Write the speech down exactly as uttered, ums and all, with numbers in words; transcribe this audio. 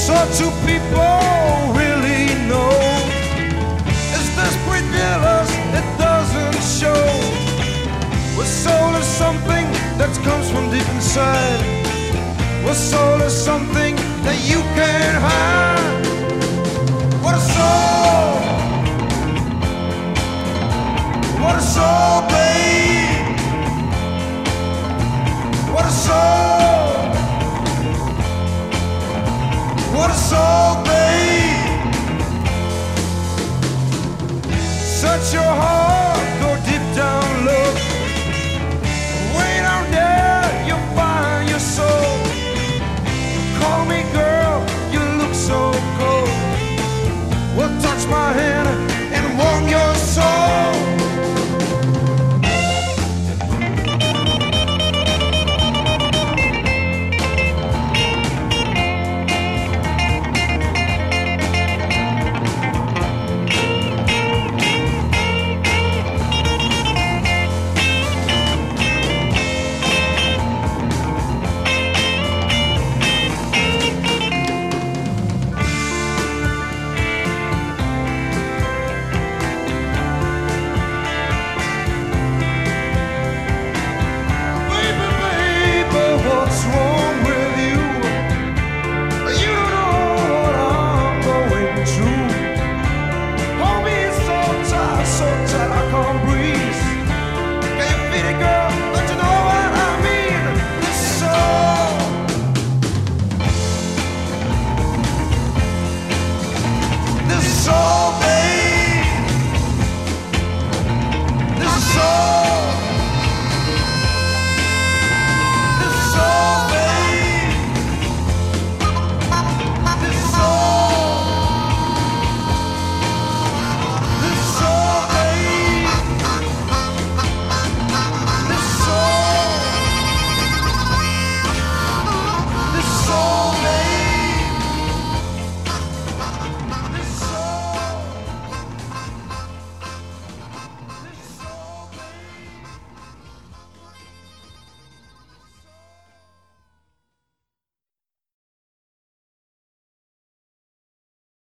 So do people really know? Is desperate jealous? It doesn't show. Well, soul is something that comes from deep inside. Well, soul is something that you can't hide. What a soul! What a soul, babe! What a soul! What a soul, babe! Search your heart.